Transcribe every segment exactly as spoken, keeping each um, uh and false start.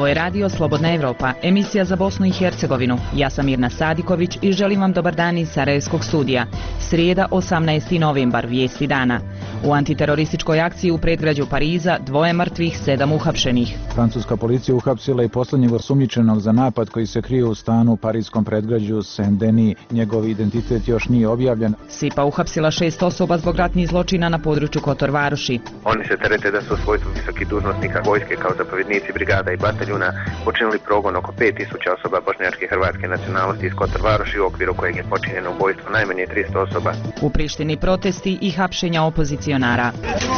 Ovo je radio Slobodna Evropa, emisija za Bosnu i Hercegovinu. Ja sam Mirna Sadiković i želim vam dobar dan iz Sarajevskog studija. Srijeda, osamnaesti novembar, vijesti dana. U antiterorističkoj akciji u predgrađu Pariza dvoje mrtvih, sedam uhapšenih. Francuska policija uhapsila i posljednjeg osumnjičenog za napad koji se krije u stanu u parijskom predgrađu Saint-Denis. Njegov identitet još nije objavljen. SIPA uhapsila šest osoba zbog ratnih zločina na području Kotor Varoši. Oni se terete da su u svojstvu visokih dužnosnika vojske kao zapovjednici brigada i bataljuna počinili progon oko pet tisuća osoba bošnjačke i hrvatske nacionalnosti iz Kotor Varoši, u okviru kojeg je počinjeno ubojstvo najmanje tristo osoba. U Prištini protesti i hapšenja opozicionara.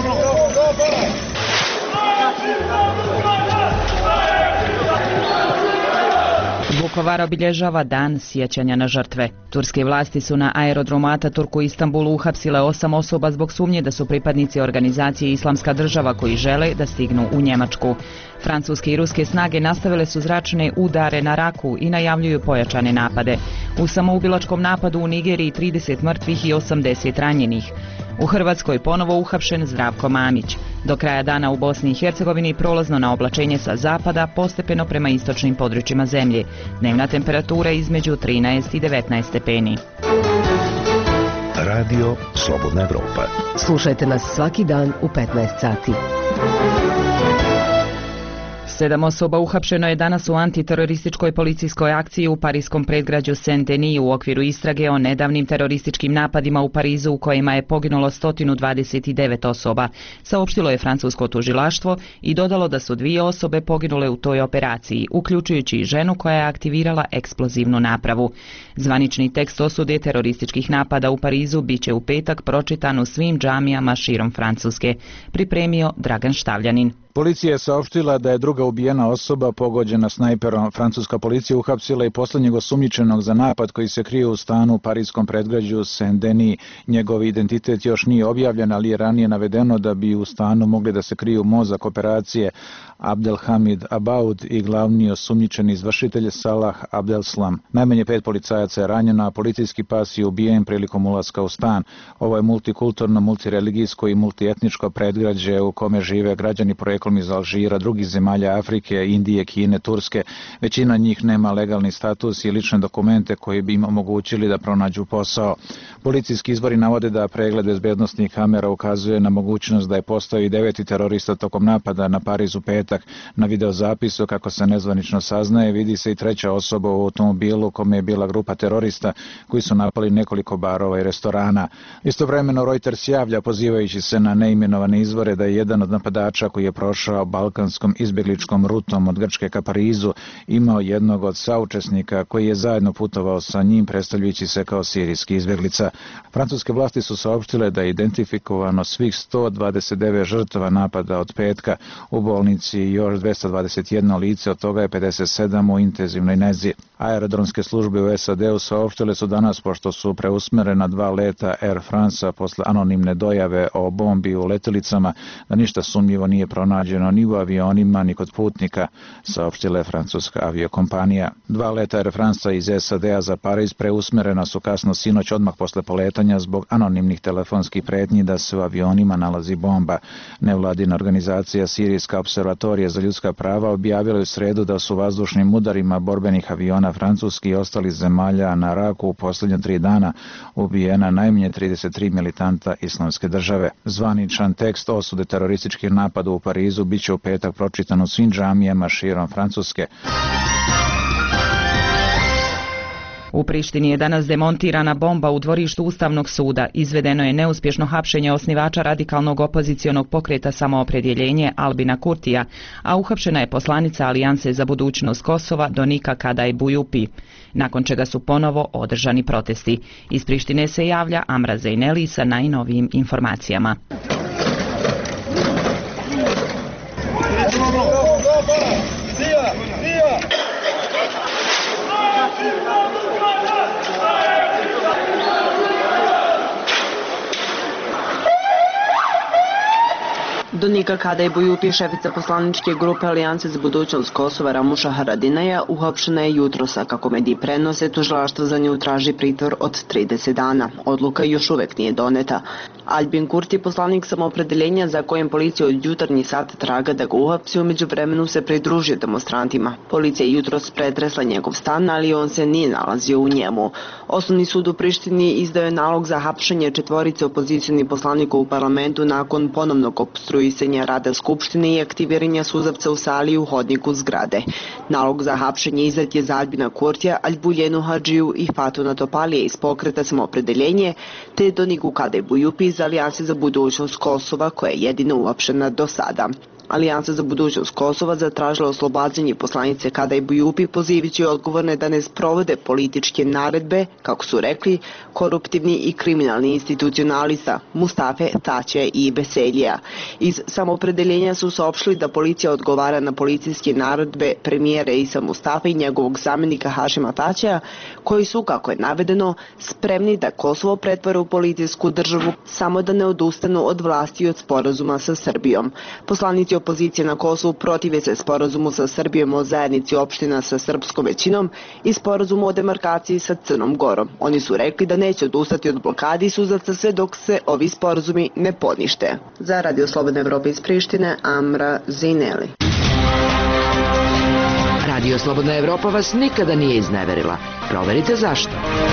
Vukovar obilježava dan sjećanja na žrtve. Turske vlasti su na aerodromu Ataturk u Istanbulu uhapsile osam osoba zbog sumnje da su pripadnici organizacije Islamska država koji žele da stignu u Njemačku. Francuske i ruske snage nastavile su zračne udare na Raku i najavljuju pojačane napade. U samoubilačkom napadu u Nigeriji trideset mrtvih i osamdeset ranjenih. U Hrvatskoj ponovo uhapšen Zdravko Mamić. Do kraja dana u Bosni i Hercegovini prolazno na oblačenje sa zapada postepeno prema istočnim područjima zemlje. Dnevna temperatura između trinaest i devetnaest stepeni. Radio Slobodna Evropa. Slušajte nas svaki dan u petnaest sati. Sedam osoba uhapšeno je danas u antiterorističkoj policijskoj akciji u parijskom predgrađu Saint-Denis u okviru istrage o nedavnim terorističkim napadima u Parizu u kojima je poginulo sto dvadeset devet osoba, saopštilo je francusko tužilaštvo i dodalo da su dvije osobe poginule u toj operaciji, uključujući i ženu koja je aktivirala eksplozivnu napravu. Zvanični tekst osude terorističkih napada u Parizu biće u petak pročitan u svim džamijama širom Francuske, pripremio Dragan Štavljanin. Policija je saopštila da je druga ubijena osoba pogođena snajperom. Francuska policija uhapsila i posljednjeg osumnjičenog za napad koji se krije u stanu u parijskom predgrađu Saint-Denis. Njegov identitet još nije objavljen, ali je ranije navedeno da bi u stanu mogli da se kriju mozak operacije Abdelhamid Abaoud i glavni osumnjičeni izvršitelj Salah Abdeslam. Najmanje pet policajaca je ranjeno, a policijski pas je ubijen prilikom ulaska u stan. Ovo je multikulturno, multireligijsko i multietničko predgrađe u kome žive građani poreklom iz Alžira, drugih zemalja Afrike, Indije, Kine, Turske. Većina njih nema legalni status i lične dokumente koji bi im omogućili da pronađu posao. Policijski izvori navode da pregled bezbednosnih kamera ukazuje na mogućnost da je postao i deveti terorista tokom napada na Pariz u petak. Na videozapisu, kako se nezvanično saznaje, vidi se i treća osoba u automobilu kome je bila grupa terorista koji su napali nekoliko barova i restorana. Istovremeno Reuters javlja, pozivajući se na neimenovane izvore, da je jedan od napadača koji je prošao balkanskom izbjegličkom rutom od Grčke ka Parizu imao jednog od saučesnika koji je zajedno putovao sa njim, predstavljajući se kao sirijski izbjeglica. Francuske vlasti su saopštile da je identifikovano svih sto dvadeset devet žrtava napada od petka. U bolnici još dvesta dvadeset jedno lice, od toga je pedeset sedam u intenzivnoj nezi. Aerodromske službe u S A D-u saopštile su danas, pošto su preusmerena dva leta Air France posle anonimne dojave o bombi u letjelicama, da ništa sumnjivo nije pronađeno ni u avionima ni kod putnika, saopštila je francuska aviokompanija. Dva leta Air France iz S A D-a za Pariz preusmerena su kasno sinoć odmah posle poletanja zbog anonimnih telefonskih pretnji da se u avionima nalazi bomba. Nevladina organizacija Sirijska observatorija za ljudska prava objavila je u sredu da su vazdušnim udarima borbenih aviona francuskih i ostalih zemalja na Raku u posljednje tri dana ubijena najmanje trideset tri militanta Islamske države. Zvaničan tekst osude terorističkih napada u Parizu biće u petak pročitan u svim džamijama širom Francuske. U Prištini je danas demontirana bomba u dvorištu Ustavnog suda. Izvedeno je neuspješno hapšenje osnivača radikalnog opozicionog pokreta Samoopredjeljenje Albina Kurtija, a uhapšena je poslanica Alijanse za budućnost Kosova Donika Kadaj Bujupi, nakon čega su ponovo održani protesti. Iz Prištine se javlja Amra Zejneli sa najnovijim informacijama. Donika Kadej-Bujupi, šefica poslaničke grupe Alijance za budućnost Kosova Ramuša Haradinaja, uhapšena je jutrosa. Kako mediji prenose, tužilaštvo za nju traži pritvor od trideset dana. Odluka još uvek nije doneta. Albin Kurti, poslanik Samoopredeljenja za kojem policija od jutarnjih sata traga da ga uhapsi, u međuvremenu se pridružio demonstrantima. Policija je jutros pretresla njegov stan, ali on se nije nalazio u njemu. Osnovni sud u Prištini izdao je nalog za hapšenje četvorice opozicionih poslanika u parlamentu nakon ponovnog opstruisanja rada Skupštine i aktiviranja suzavca u sali i u hodniku zgrade. Nalog za hapšenje izdat je za Albina Kurtija, Albuljenu Hadžiju i Fatuna Topalije iz pokreta Samoopredeljenje, te Doniku Kadej-Bujupi iz Alijanse za budućnost Kosova, koja je jedina uhapšena do sada. Alijansa za budućnost Kosova zatražila oslobađanje poslanice Kadej-Bujupi, pozivajući odgovorne da ne sprovode političke naredbe, kako su rekli, koruptivni i kriminalni institucionalista Mustafe Taće i Beseljija. Iz Samoopredeljenja su saopštili da policija odgovara na policijske naredbe premijera Isa Mustafe i njegovog zamenika Hašima Taćeja, koji su, kako je navedeno, spremni da Kosovo pretvore u policijsku državu, samo da ne odustanu od vlasti i od sporazuma sa Srbijom. Poslanici opozicije na Kosovu protive se sporazumu sa Srbijom o zajednici opština sa srpskom većinom i sporazumu o demarkaciji sa Crnom Gorom. Oni su rekli da neće odustati od blokadi suzavca sve dok se ovi sporazumi ne ponište. Za Radio Slobodne Evrope iz Prištine, Amra Zineli. Radio Slobodna Evropa vas nikada nije izneverila. Proverite zašto.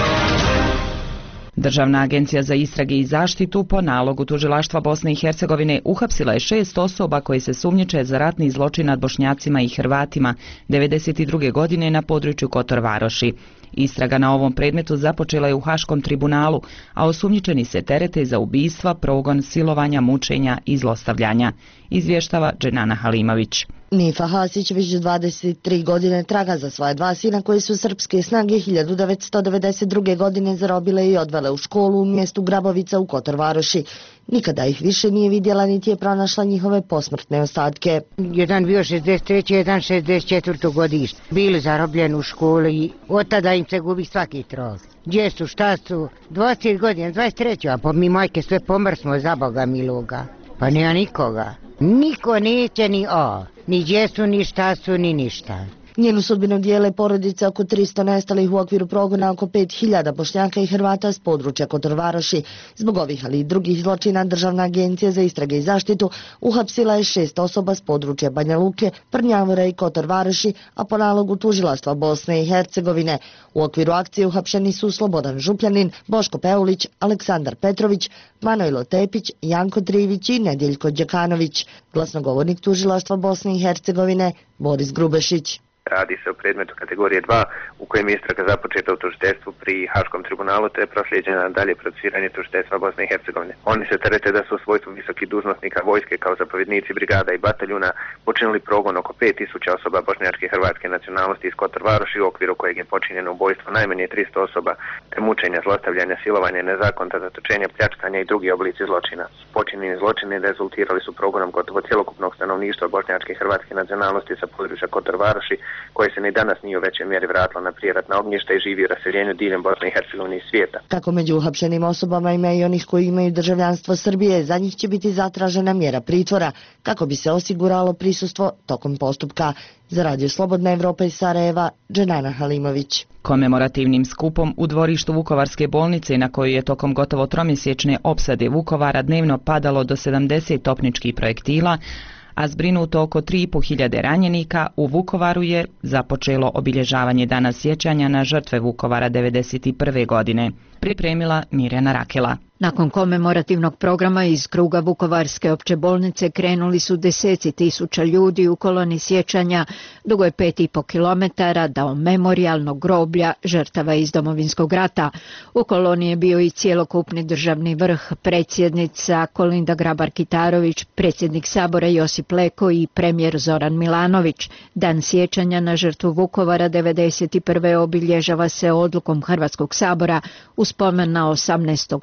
Državna agencija za istrage i zaštitu po nalogu tužilaštva Bosne i Hercegovine uhapsila je šest osoba koji se sumnjiče za ratni zločin nad Bošnjacima i Hrvatima devedeset druge godine na području Kotor Varoši. Istraga na ovom predmetu započela je u Haškom tribunalu, a osumnjičeni se terete za ubistva, progon, silovanja, mučenja i zlostavljanja, izvještava Dženana Halimović. Nifa Hasić već dvadeset tri godine traga za svoje dva sina koji su srpske snage hiljadu devetsto devedeset druge godine zarobile i odvele u školu u mjestu Grabovica u Kotor Varoši. Nikada ih više nije vidjela niti je pronašla njihove posmrtne ostatke. Jedan bio šezdeset treće, jedan šezdeset četvrte godište. Bili zarobljeni u školi i od tada im se gubi svaki trag. Gdje su, šta su? dvadeset godina, dvadeset treće, a po mi majke sve pomrsmo za Boga miloga. Pa nema nikoga. Niko neće ni o, ni gdje su, ni šta su, ni ništa. Njenu sudbinu dijele porodice oko tristo nestalih u okviru progona oko pet hiljada Bošnjaka i Hrvata s područja Kotor Varoši. Zbog ovih, ali i drugih zločina, Državna agencija za istrage i zaštitu uhapsila je šest osoba s područja Banja Luke, Prnjavora i Kotor Varoši, a po nalogu tužilaštva Bosne i Hercegovine. U okviru akcije uhapšeni su Slobodan Župljanin, Boško Peulić, Aleksandar Petrović, Manojlo Tepić, Janko Trivić i Nedjeljko Đekanović. Glasnogovornik tužilaštva Bosne i Hercegovine Boris Grubešić. Radi se o predmetu kategorije dva u kojem je istraga započeta u tužiteljstvu pri Haškom tribunalu te je proslijeđena dalje procesiranje tužiteljstva Bosne i Hercegovine. Oni se terete da su u svojstvu visokih dužnosnika vojske kao zapovjednici brigada i bataljuna počinili progon oko pet tisuća osoba bošnjačke i hrvatske nacionalnosti iz Kotor Varoši, u okviru kojeg je počinjeno ubojstvo najmanje tristo osoba, te mučenja, zlostavljanja, silovanja, nezakonita zatočenja, pljačkanja i drugi oblici zločina. Počinjeni zločini rezultirali su progonom gotovo cjelokupnog stanovništva bošnjačke i hrvatske nacionalnosti sa područja Kotor Varoši, koje se ni danas nije u većoj mjeri vratilo na prijeratna ognjišta i živi u raseljenju diljem Bosne i Hercegovine i svijeta. Kako među uhapšenim osobama ima i onih koji imaju državljanstvo Srbije, za njih će biti zatražena mjera pritvora, kako bi se osiguralo prisustvo tokom postupka. Za Radio Slobodna Evropa iz Sarajeva, Dženana Halimović. Komemorativnim skupom u dvorištu Vukovarske bolnice, na koju je tokom gotovo tromjesečne opsade Vukovara dnevno padalo do sedamdeset topničkih projektila, a zbrinuto oko tri i po hiljade ranjenika, u Vukovaru je započelo obilježavanje dana sjećanja na žrtve Vukovara devedeset prve godine. Pripremila Mirjana Rakela. Nakon komemorativnog programa iz kruga Vukovarske opće bolnice krenuli su deseci tisuća ljudi u koloni sjećanja dugoj pet i po kilometara do memorijalnog groblja žrtava iz Domovinskog rata. U koloni je bio i cjelokupni državni vrh, predsjednica Kolinda Grabar-Kitarović, predsjednik Sabora Josip Leko i premijer Zoran Milanović. Dan sjećanja na žrtvu Vukovara devedeset prve obilježava se odlukom Hrvatskog sabora u spomen na osamnaestog studenog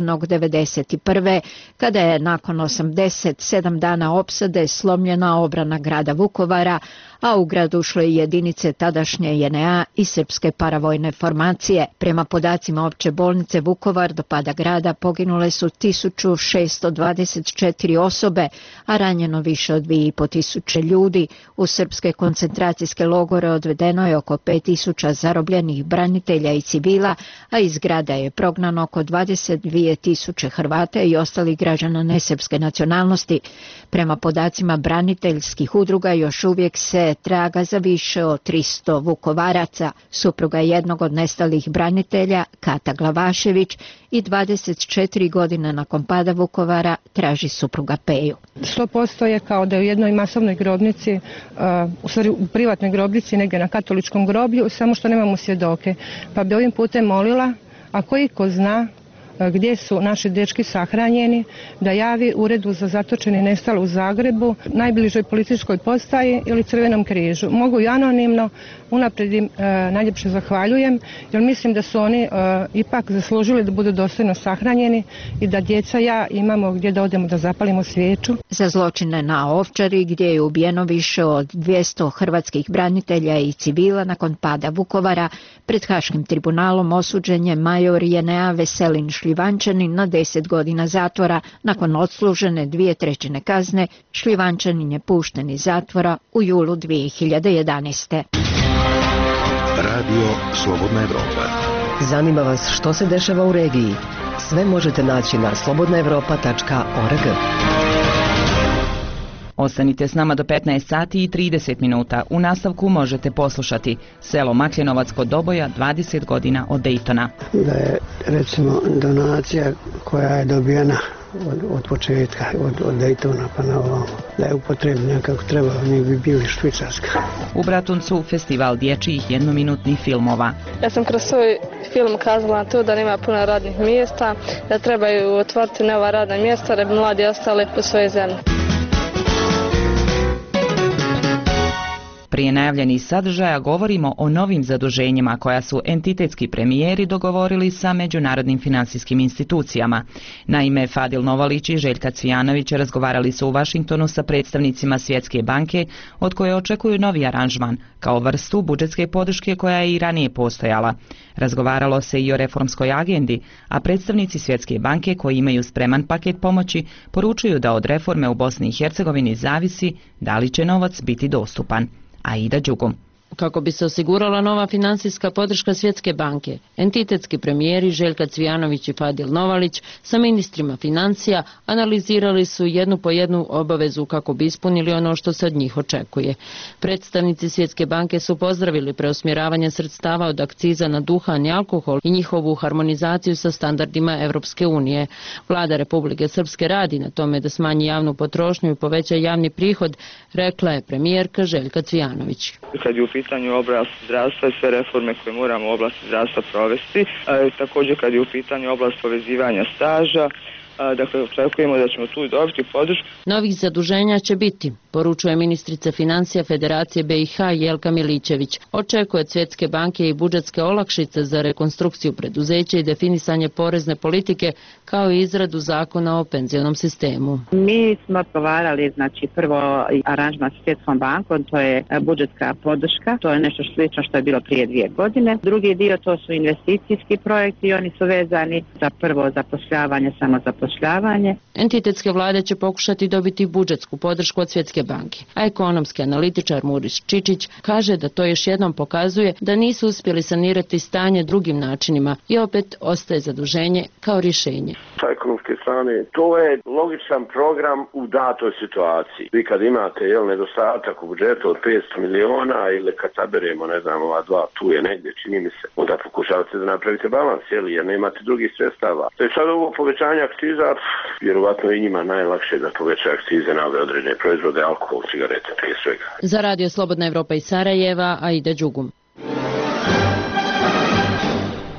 ubijenog devedeset prve kada je nakon osamdeset sedam dana opsade slomljena obrana grada Vukovara, a u grad ušle jedinice tadašnje J N A i srpske paravojne formacije. Prema podacima opće bolnice Vukovar do pada grada poginule su tisuću šessto dvadeset četiri osobe, a ranjeno više od dvije i po tisuće ljudi. U srpske koncentracijske logore odvedeno je oko pet tisuća zarobljenih branitelja i civila, a iz grada je prognano oko dvadeset dvije tisuće Hrvata i ostalih građana nesrpske nacionalnosti. Prema podacima braniteljskih udruga još uvijek se traga za više od tristo Vukovaraca. Supruga jednog od nestalih branitelja, Kata Glavašević, i dvadeset četiri godine nakon pada Vukovara traži supruga Peju. sto posto je kao da je u jednoj masovnoj grobnici, uh, u stvari u privatnoj grobnici, negdje na katoličkom groblju, samo što nemamo svjedoke. Pa bi ovim putem molila, ako iko zna gdje su naši dečki sahranjeni, da javi Uredu za zatočene i nestale u Zagrebu, najbližoj policijskoj postaji ili Crvenom križu. Mogu i anonimno, unaprijed im e, najljepše zahvaljujem, jer mislim da su oni e, ipak zaslužili da budu dostojno sahranjeni i da djeca ja imamo gdje da odemo da zapalimo svijeću. Za zločine na Ovčari, gdje je ubijeno više od dvjesto hrvatskih branitelja i civila nakon pada Vukovara, pred Haškim tribunalom osuđen je major J N A Veselin Šljivančanin na deset godina zatvora. Nakon odslužene dvije trećine kazne, Šljivančanin je pušten iz zatvora u julu dvije hiljade jedanaeste. Radio Slobodna Evropa. Zanima vas što se dešava u regiji? Sve možete naći na slobodna evropa tačka org. Ostanite s nama do petnaest sati i trideset minuta. U nastavku možete poslušati selo Makljenovac kod Doboja, dvadeset godina od Dejtona. Da je recimo donacija koja je dobijena od, od početka, od, od Dejtona pa na ovamo, da je upotrebljena kako treba, mi bi bili Švicarska. U Bratuncu festival dječjih jednominutnih filmova. Ja sam kroz svoj film kazala to da nema puno radnih mjesta, da trebaju otvoriti nova radna mjesta da bi mladi ostali u svojoj zemlji. Prije najavljenih sadržaja govorimo o novim zaduženjima koja su entitetski premijeri dogovorili sa međunarodnim finansijskim institucijama. Naime, Fadil Novalić i Željka Cvijanović razgovarali su u Vašingtonu sa predstavnicima Svjetske banke, od koje očekuju novi aranžman, kao vrstu budžetske podrške koja je i ranije postojala. Razgovaralo se i o reformskoj agendi, a predstavnici Svjetske banke koji imaju spreman paket pomoći poručuju da od reforme u Bosni i Hercegovini zavisi da li će novac biti dostupan. Aida Đugum. Kako bi se osigurala nova financijska podrška Svjetske banke, entitetski premijeri Željka Cvijanović i Fadil Novalić sa ministrima financija analizirali su jednu po jednu obavezu kako bi ispunili ono što se od njih očekuje. Predstavnici Svjetske banke su pozdravili preusmjeravanje sredstava od akciza na duhan i alkohol i njihovu harmonizaciju sa standardima Europske unije. Vlada Republike Srpske radi na tome da smanji javnu potrošnju i poveća javni prihod, rekla je premijerka Željka Cvijanović. Kad je u pitanju oblast zdravstva i sve reforme koje moramo u oblasti zdravstva provesti, a, također kad je u pitanju oblast povezivanja staža, a, dakle očekujemo da ćemo tu dobiti podršku. Novih zaduženja će biti, poručuje ministrica financija Federacije B i H Jelka Milićević. Očekuje od Svjetske banke i budžetske olakšice za rekonstrukciju preduzeća i definisanje porezne politike kao i izradu zakona o penzionom sistemu. Mi smo provarali, znači prvo aranžman s Svjetskom bankom, to je budžetska podrška, to je nešto slično što je bilo prije dvije godine. Drugi dio to su investicijski projekti i oni su vezani za prvo zapošljavanje, samozapošljavanje. Entitetske vlade će pokušati dobiti budžetsku podršku od Svjetske banke, a ekonomski analitičar Muris Čičić kaže da to još jednom pokazuje da nisu uspjeli sanirati stanje drugim načinima i opet ostaje zaduženje kao rješenje. Sa ekonomske strane, to je logičan program u datoj situaciji. Vi kad imate jel, nedostatak u budžetu od petsto miliona ili kad saberemo, ne znam, ova dva, tu je negdje, čini mi se, onda pokušavate da napravite balans, jel, jer nemate drugih sredstava. To je sad ovo povećanje akciza, vjerovatno i njima najlakše da povećaju akcize na ove određene proizvode, alkohol, cigarete, prije svega. Za Radio Slobodna Evropa iz Sarajeva, Aida Đugum.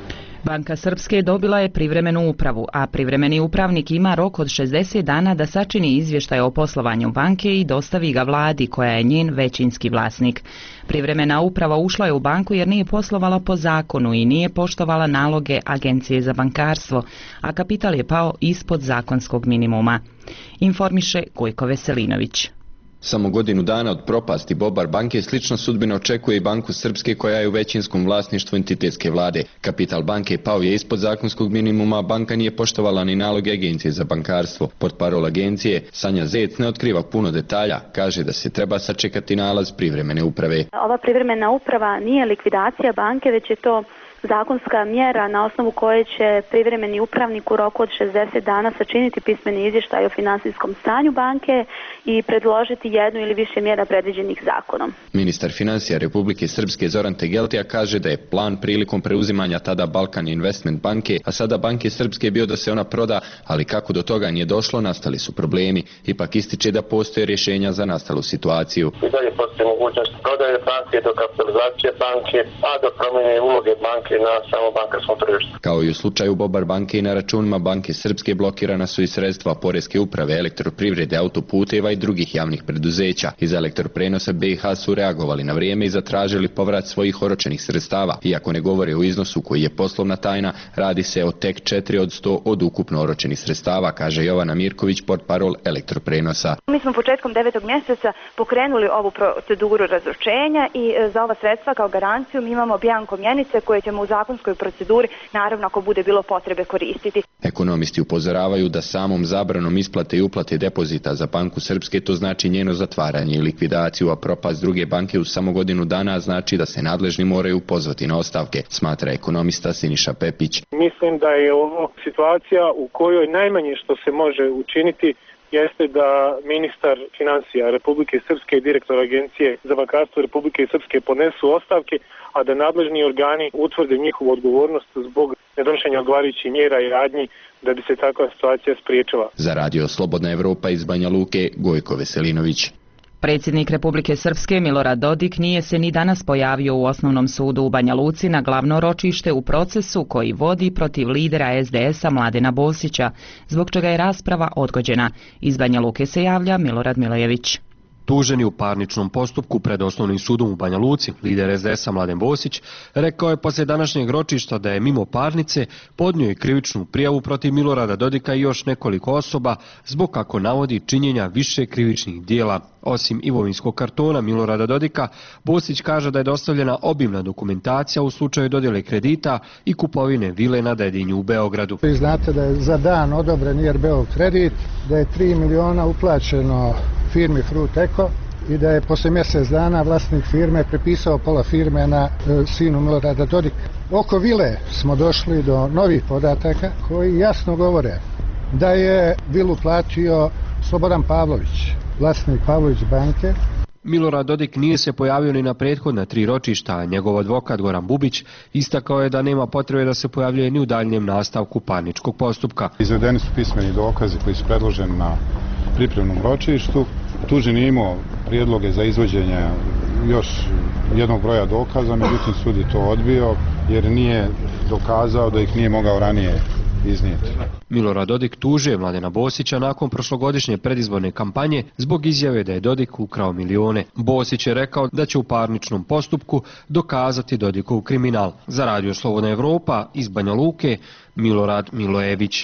Banka Srpske dobila je privremenu upravu, a privremeni upravnik ima rok od šezdeset dana da sačini izvještaj o poslovanju banke i dostavi ga vladi, koja je njen većinski vlasnik. Privremena uprava ušla je u banku jer nije poslovala po zakonu i nije poštovala naloge Agencije za bankarstvo, a kapital je pao ispod zakonskog minimuma. Informiše Gojko Veselinović. Samo godinu dana od propasti Bobar banke slična sudbina očekuje i Banku Srpske, koja je u većinskom vlasništvu entitetske vlade. Kapital banke pao je ispod zakonskog minimuma, banka nije poštovala ni naloge Agencije za bankarstvo. Portparol agencije Sanja Zec ne otkriva puno detalja, kaže da se treba sačekati nalaz privremene uprave. Ova privremena uprava nije likvidacija banke, već je to zakonska mjera na osnovu koje će privremeni upravnik u roku od šezdeset dana sačiniti pismeni izvještaj o finansijskom stanju banke i predložiti jednu ili više mjera predviđenih zakonom. Ministar financija Republike Srpske Zoran Tegeltija kaže da je plan prilikom preuzimanja tada Balkan Investment banke, a sada Banke Srpske, bio da se ona proda, ali kako do toga nije došlo, nastali su problemi. Ipak ističe da postoje rješenja za nastalu situaciju. I dalje postoji mogućnost prodaje banke, do kapitalizacije banke, a do promjene uloge banke na samo bankarskom tržištu. Kao i u slučaju Bobar banke, i na računima Banke Srpske blokirana su i sredstva Poreske uprave, Elektroprivrede, autoputeva i drugih javnih preduzeća. Iz Elektroprenosa B i H su reagovali na vrijeme i zatražili povrat svojih oročenih sredstava. Iako ne govore o iznosu koji je poslovna tajna, radi se o tek četiri od sto od ukupno oročenih sredstava, kaže Jovana Mirković, portparol Elektroprenosa. Mi smo početkom devetog mjeseca pokrenuli ovu proceduru razručenja i za ova sredstva kao garanciju mi imamo bjanko mjenice koje ćemo u zakonskoj proceduri, naravno ako bude bilo potrebe, koristiti. Ekonomisti upozoravaju da samom zabranom isplate i uplate depozita za Banku Srpske to znači njeno zatvaranje i likvidaciju, a propast druge banke u samo godinu dana znači da se nadležni moraju pozvati na ostavke, smatra ekonomista Siniša Pepić. Mislim da je ovo situacija u kojoj najmanje što se može učiniti jeste da ministar financija Republike Srpske i direktor Agencije za bankarstvo Republike Srpske podnesu ostavke, a da nadležni organi utvrde njihovu odgovornost zbog nedonošenja odgovarajućih mjera i radnji da bi se takva situacija spriječila. Za radio Slobodna Evropa iz Banja Luke, Gojko Veselinović. Predsjednik Republike Srpske Milorad Dodik nije se ni danas pojavio u Osnovnom sudu u Banja Luci na glavno ročište u procesu koji vodi protiv lidera es de es a Mladena Bosića, zbog čega je rasprava odgođena. Iz Banja Luke se javlja Milorad Milojević. Tuženi u parničnom postupku pred Osnovnim sudom u Banja Luci, lider es de es a Mladen Bosić, rekao je poslije današnjeg ročišta da je mimo parnice podnio i krivičnu prijavu protiv Milorada Dodika i još nekoliko osoba zbog, kako navodi, činjenja više krivičnih dijela. Osim imovinskog kartona Milorada Dodika, Bosić kaže da je dostavljena obimna dokumentacija u slučaju dodjele kredita i kupovine vile na Dedinju u Beogradu. Vi znate da je za dan odobren I R B-ov kredit, da je tri miliona uplaćeno firmi Fruit Eko i da je posle mjesec dana vlasnik firme prepisao pola firme na e, sinu Milorada Dodika. Oko vile smo došli do novih podataka koji jasno govore da je vilu platio Slobodan Pavlović, vlasnik Pavlović banke. Milorad Dodik nije se pojavio ni na prethodna tri ročišta, a njegov advokat Goran Bubić istakao je da nema potrebe da se pojavljuje ni u daljnjem nastavku parničkog postupka. Izvedeni su pismeni dokazi koji su predloženi na pripremnom ročištu. Tuženi je imao prijedloge za izvođenje još jednog broja dokaza, međutim sud je to odbio jer nije dokazao da ih nije mogao ranije iznijeti. Milorad Dodik tužio Mladena Bosića nakon prošlogodišnje predizborne kampanje zbog izjave da je Dodik ukrao milione. Bosić je rekao da će u parničnom postupku dokazati Dodikov kriminal. Za radio Slobodna Evropa iz Banja Luke, Milorad Milojević.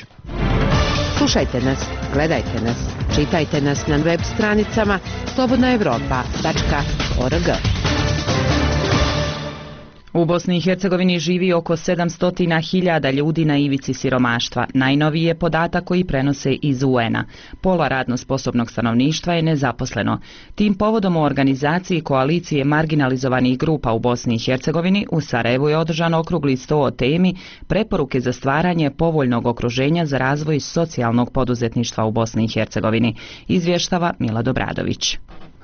Slušajte nas, gledajte nas, čitajte nas na web stranicama slobodna evropa tačka org. U Bosni i Hercegovini živi oko sedamsto hiljada ljudi na ivici siromaštva. Najnoviji je podatak koji prenose iz U N a. Pola radno sposobnog stanovništva je nezaposleno. Tim povodom u organizaciji koalicije marginalizovanih grupa u Bosni i Hercegovini u Sarajevu je održan okrugli sto o temi preporuke za stvaranje povoljnog okruženja za razvoj socijalnog poduzetništva u Bosni i Hercegovini. Izvještava Mila Dobradović.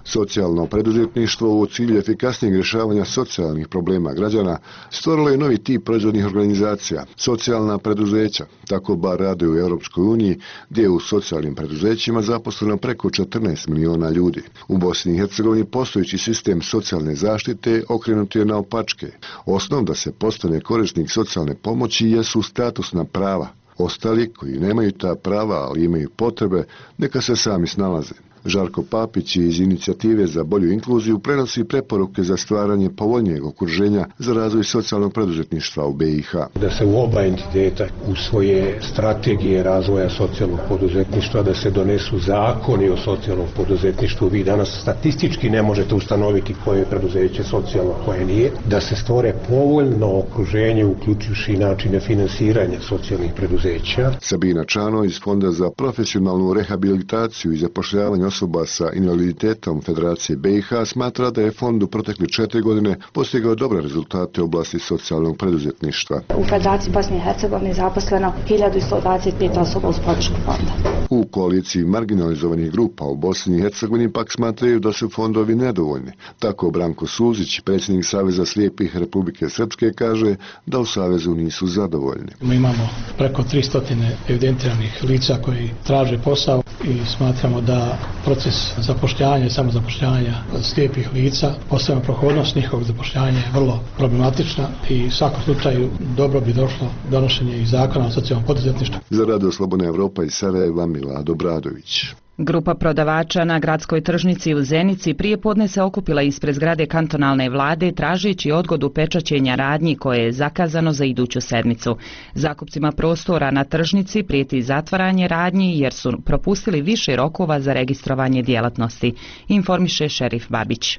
Socijalno preduzetništvo u cilju efikasnijeg rješavanja socijalnih problema građana stvorilo je novi tip proizvodnih organizacija, socijalna preduzeća. Tako bar rade u Europskoj uniji, gdje je u socijalnim preduzećima zaposleno preko četrnaest miliona ljudi. U Bosni i Hercegovini postojeći sistem socijalne zaštite okrenut je naopačke. Osnov da se postane korisnik socijalne pomoći jesu statusna prava. Ostali koji nemaju ta prava, ali imaju potrebe, neka se sami snalaze. Žarko Papić iz Inicijative za bolju inkluziju prenosi preporuke za stvaranje povoljnijeg okruženja za razvoj socijalnog preduzetništva u B i H. Da se u oba entiteta usvoje strategije razvoja socijalnog poduzetništva, da se donesu zakoni o socijalnom poduzetništvu. Vi danas statistički ne možete ustanoviti koje je preduzeće socijalno, koje nije. Da se stvore povoljno okruženje, uključujući načine finansiranja socijalnih preduzeća. Sabina Čano iz Fonda za profesionalnu rehabilitaciju i zapošljavanje osoba sa invaliditetom Federacije B i H smatra da je fond u protekle četiri godine postigao dobre rezultate u oblasti socijalnog preduzetništva. U Federaciji Bosne i Hercegovine zaposleno hiljadu sto dvadeset pet osoba uz podršku fonda. U koaliciji marginalizovanih grupa u Bosni i Hercegovini pak smatraju da su fondovi nedovoljni. Tako Branko Suzić, predsjednik Saveza slijepih Republike Srpske, kaže da u Savezu nisu zadovoljni. Mi imamo preko tristo evidentiranih lica koji traže posao i smatramo da proces zapošljavanja i samozapošljavanja slijepih lica, posebno prohodnost njihovog zapošljavanja je vrlo problematična i u svakom slučaju dobro bi došlo donošenje i zakona o socijalnom poduzetništvu. Za Radio Slobodna Evropa iz Sarajeva, Milado Bradović. Grupa prodavača na gradskoj tržnici u Zenici prije podne se okupila ispred zgrade kantonalne vlade tražeći odgodu pečaćenja radnji koje je zakazano za iduću sedmicu. Zakupcima prostora na tržnici prijeti zatvaranje radnji jer su propustili više rokova za registrovanje djelatnosti, informiše šerif Babić.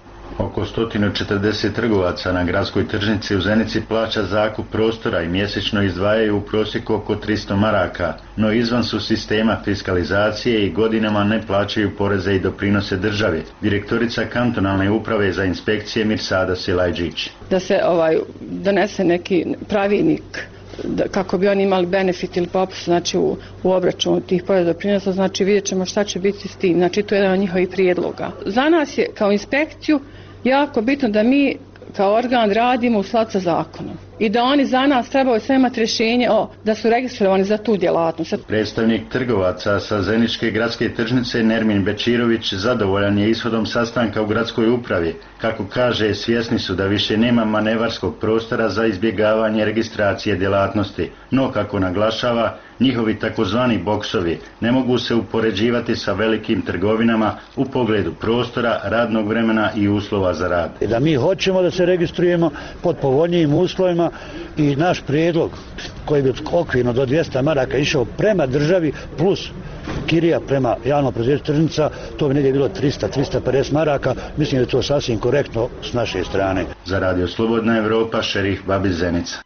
Oko sto četrdeset trgovaca na gradskoj tržnici u Zenici plaća zakup prostora i mjesečno izdvajaju u prosjeku oko tristo maraka, no izvan su sistema fiskalizacije i godinama ne plaćaju poreze i doprinose državi. Direktorica kantonalne uprave za inspekcije Mirsada Silajđić. Da se ovaj donese neki pravilnik da, kako bi oni imali benefit ili popust, znači u, u obračunu tih poreza doprinosa, znači vidjet ćemo šta će biti s tim. Znači to je jedan od njihovih prijedloga. Za nas je kao inspekciju jako bitno da mi kao organ radimo u skladu sa zakonom i da oni za nas trebaju sve imati rješenje o, da su registrovani za tu djelatnost. Predstavnik trgovaca sa Zeničke gradske tržnice Nermin Bečirović zadovoljan je ishodom sastanka u gradskoj upravi. Kako kaže, svjesni su da više nema manevarskog prostora za izbjegavanje registracije djelatnosti, no kako naglašava, njihovi takozvani boksovi ne mogu se upoređivati sa velikim trgovinama u pogledu prostora, radnog vremena i uslova za rad. Da mi hoćemo da se registrujemo pod povoljnijim uslovima i naš prijedlog koji bi okvirno do dvjesto maraka išao prema državi plus kirija prema javnom preduzeću tržnica, to bi negdje bilo trista do trista pedeset maraka, mislim da je to sasvim korektno s naše strane. Za Radio Slobodna Evropa, šerif Babić, Zenica.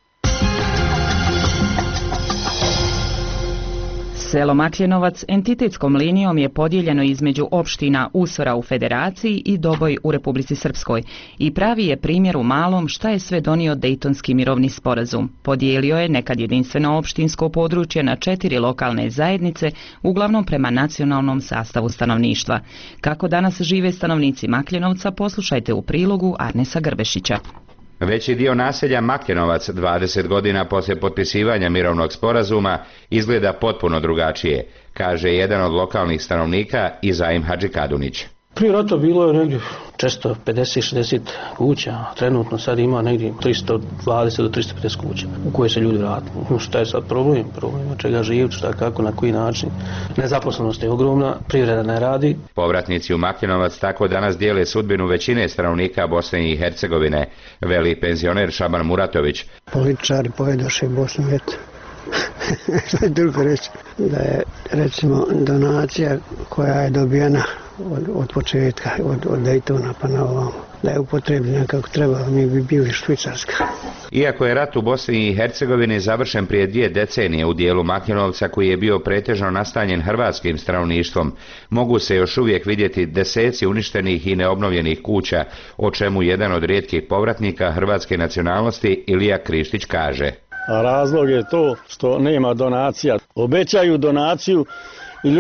Selo Makljenovac entitetskom linijom je podijeljeno između opština Usora u Federaciji i Doboj u Republici Srpskoj i pravi je primjer u malom šta je sve donio Dejtonski mirovni sporazum. Podijelio je nekad jedinstveno opštinsko područje na četiri lokalne zajednice, uglavnom prema nacionalnom sastavu stanovništva. Kako danas žive stanovnici Makljenovca, poslušajte u prilogu Arnesa Grbešića. Veći dio naselja Makljenovac dvadeset godina poslije potpisivanja mirovnog sporazuma izgleda potpuno drugačije, kaže jedan od lokalnih stanovnika Izaim Hadžikadunić. Prije rata bilo je negdje često pedeset šezdeset kuća, trenutno sad ima negdje tristo dvadeset do tristo pedeset kuća u koje se ljudi vratili. Šta je sad problem? Problem od čega živi, šta, kako, na koji način. Nezaposlenost je ogromna, privreda ne radi. Povratnici u Makljenovac tako danas dijele sudbinu većine stanovnika Bosne i Hercegovine, veli penzioner Šaban Muratović. Političari povedoše Bosnu eto. Što je drugo reći? Da je recimo donacija koja je dobijena od, od početka, od, od Dejtona pa na ovamo, da je upotrebljena kako treba, mi bi bili Švicarska. Iako je rat u Bosni i Hercegovini završen prije dvije decenije u dijelu Makljenovca koji je bio pretežno nastanjen hrvatskim stanovništvom, mogu se još uvijek vidjeti deseci uništenih i neobnovljenih kuća, o čemu jedan od rijetkih povratnika hrvatske nacionalnosti Ilija Krištić kaže. A razlog je to što nema donacija. Obećaju donaciju i ljudi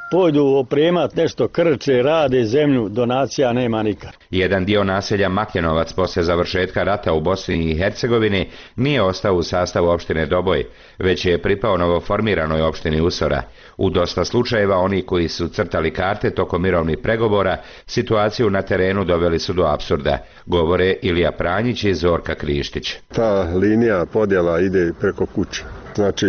pođu opremat nešto, krče, rade zemlju, donacija nema nikad. Jedan dio naselja Makljanovac poslije završetka rata u Bosni i Hercegovini nije ostao u sastavu opštine Doboj, već je pripao novoformiranoj opštini Usora. U dosta slučajeva oni koji su crtali karte tokom mirovnih pregovora situaciju na terenu doveli su do apsurda, govore Ilija Pranjić i Zorka Krištić. Ta linija podjela ide preko kuće. Znači,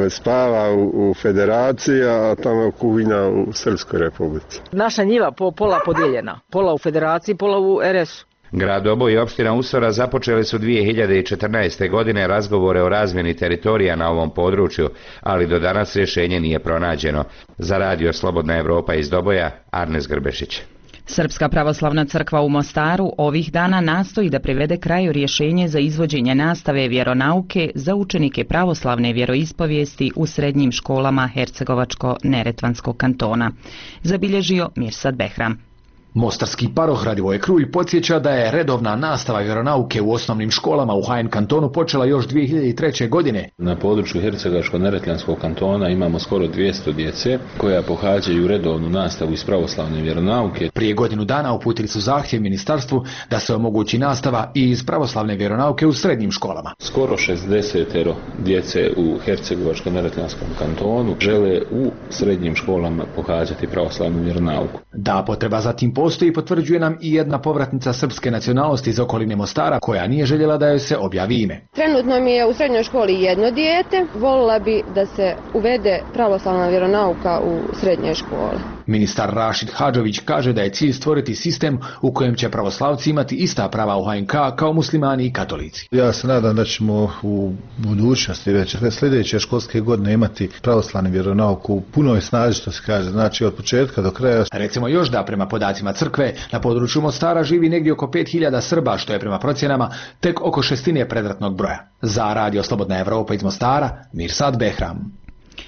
spava u, u federaciji, a tamo kuhinja u Srpskoj republici. Naša njiva po, pola podijeljena, pola u federaciji, pola u er es u. Grad Doboj i opština Usora započeli su dvije hiljade četrnaeste. godine razgovore o razmjeni teritorija na ovom području, ali do danas rješenje nije pronađeno. Za radio Slobodna Evropa iz Doboja, Arnes Grbešić. Srpska pravoslavna crkva u Mostaru ovih dana nastoji da privede kraju rješenje za izvođenje nastave vjeronauke za učenike pravoslavne vjeroispovijesti u srednjim školama Hercegovačko-Neretvanskog kantona, zabilježio Mirsad Behram. Mostarski paroh Radivoje Kruj podsjeća da je redovna nastava vjeronauke u osnovnim školama u H N kantonu počela još dvije hiljade treće. godine. Na području Hercegovačko-Neretvanskog kantona imamo skoro dvjesto djece koja pohađaju redovnu nastavu iz pravoslavne vjeronauke. Prije godinu dana uputili su zahtjev ministarstvu da se omogući nastava i iz pravoslavne vjeronauke u srednjim školama. Skoro šezdeset djece u Hercegovačko-Neretvanskom kantonu žele u srednjim školama pohađati pravoslavnu vjeronauku. Da potreba za tim postoji, potvrđuje nam i jedna povratnica srpske nacionalnosti iz okoline Mostara koja nije željela da joj se objavi ime. Trenutno mi je u srednjoj školi jedno dijete, volila bi da se uvede pravoslavna vjeronauka u srednje škole. Ministar Rašid Hadžović kaže da je cilj stvoriti sistem u kojem će pravoslavci imati ista prava u H N K kao muslimani i katolici. Ja se nadam da ćemo u budućnosti, već sljedeće školske godine imati pravoslavnu vjeronauku u punoj snazi, što se kaže, znači od početka do kraja. Recimo još da prema podacima crkve na području Mostara živi negdje oko pet hiljada Srba, što je prema procjenama tek oko šestine predratnog broja. Za radio Slobodna Evropa iz Mostara, Mirsad Behram.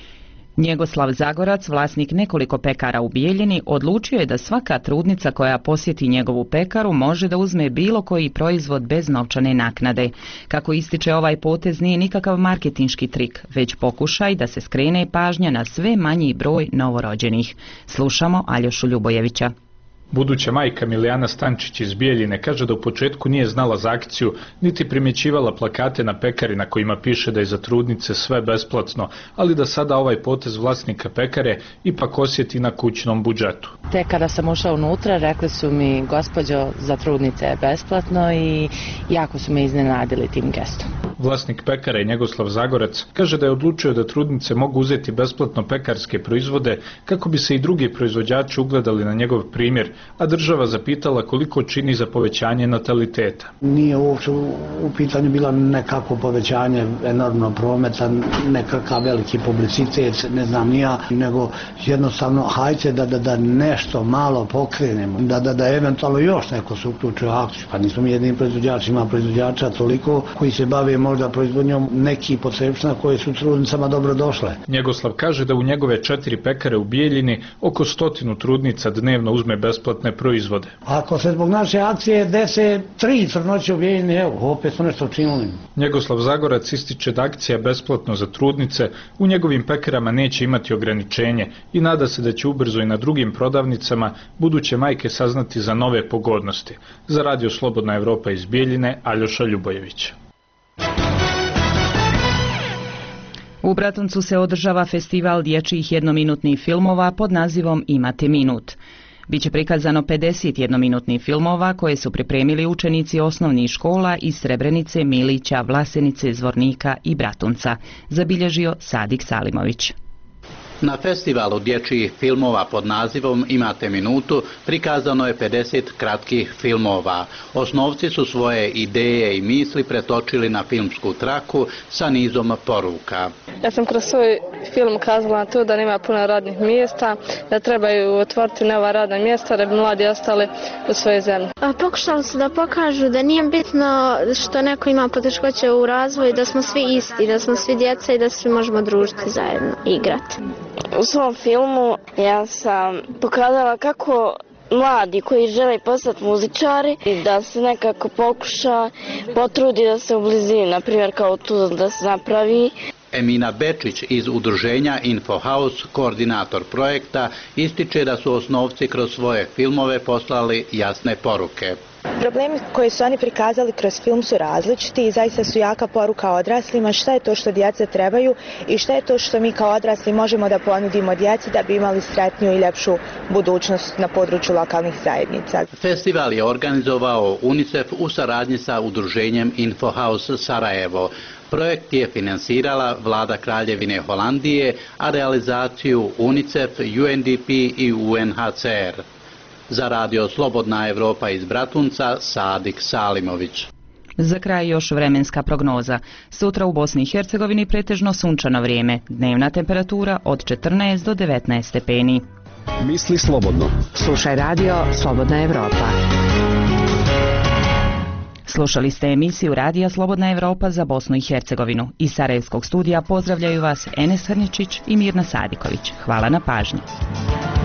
Njegoslav Zagorac, vlasnik nekoliko pekara u Bijeljini, odlučio je da svaka trudnica koja posjeti njegovu pekaru može da uzme bilo koji proizvod bez novčane naknade. Kako ističe, ovaj potez nije nikakav marketinški trik, već pokušaj da se skrene pažnja na sve manji broj novorođenih. Slušamo Aljošu Ljubojevića. Buduća majka Milijana Stančić iz Bijeljine kaže da u početku nije znala za akciju, niti primjećivala plakate na pekari na kojima piše da je za trudnice sve besplatno, ali da sada ovaj potez vlasnika pekare ipak osjeti na kućnom budžetu. Te kada sam ušla unutra, rekli su mi, gospođo, za trudnice je besplatno, i jako su me iznenadili tim gestom. Vlasnik pekare Njegoslav Zagorac kaže da je odlučio da trudnice mogu uzeti besplatno pekarske proizvode kako bi se i drugi proizvođači ugledali na njegov primjer, a država zapitala koliko čini za povećanje nataliteta. Nije uopće u pitanju bilo nekako povećanje enormno prometa, nekakav veliki publicitet, ne znam ni ja, nego jednostavno hajde da, da, da nešto malo pokrenemo, da, da, da eventualno još neko se uključuje u akciju. Pa nismo mi jedini proizvođači, ima proizvođača toliko koji se bave možda proizvodnjom nekih potrepština koje su trudnicama dobro došle. Njegoslav kaže da u njegove četiri pekare u Bijeljini oko stotinu trudnica dnevno uzme besplatne proizvode. Ako se zbog naše akcije dese tri crnoće u Bijeljini, evo, opet smo nešto činili. Njegoslav Zagorac ističe da akcija besplatno za trudnice u njegovim pekarama neće imati ograničenje i nada se da će ubrzo i na drugim prodavnicama buduće majke saznati za nove pogodnosti. Za radio Slobodna Evropa iz Bijeljine, Aljoša Ljubojević. U Bratuncu se održava festival dječjih jednominutnih filmova pod nazivom Imate minut. Biće prikazano pedeset jednominutnih filmova koje su pripremili učenici osnovnih škola iz Srebrenice, Milića, Vlasenice, Zvornika i Bratunca, zabilježio Sadik Salimović. Na festivalu dječjih filmova pod nazivom Imate minutu prikazano je pedeset kratkih filmova. Osnovci su svoje ideje i misli pretočili na filmsku traku sa nizom poruka. Ja sam kroz svoj film kazala na to da nema puno radnih mjesta, da trebaju otvoriti nova radna mjesta da bi mladi ostali u svojoj zemlji. Pokušali su da pokažu da nije bitno što neko ima poteškoće u razvoju, da smo svi isti, da smo svi djeca i da svi možemo družiti zajedno i igrati. U svom filmu ja sam pokazala kako mladi koji žele postati muzičari i da se nekako pokuša potrudi da se u blizini, na primjer kao tu da se napravi Emina Bečić iz udruženja Infohouse, koordinator projekta, ističe da su osnovci kroz svoje filmove poslali jasne poruke. Problemi koje su oni prikazali kroz film su različiti i zaista su jaka poruka odraslima šta je to što djeca trebaju i šta je to što mi kao odrasli možemo da ponudimo djeci da bi imali sretniju i ljepšu budućnost na području lokalnih zajednica. Festival je organizovao UNICEF u saradnji sa udruženjem Infohouse Sarajevo. Projekt je finansirala vlada Kraljevine Holandije, a realizaciju UNICEF, U N D P i U N H C R. Za radio Slobodna Evropa iz Bratunca, Sadik Salimović. Za kraj još vremenska prognoza. Sutra u Bosni i Hercegovini pretežno sunčano vrijeme. Dnevna temperatura od četrnaest do devetnaest stepeni. Misli slobodno. Slušaj radio Slobodna Evropa. Slušali ste emisiju Radija Slobodna Evropa za Bosnu i Hercegovinu. Iz Sarajevskog studija pozdravljaju vas Enes Hrničić i Mirna Sadiković. Hvala na pažnji.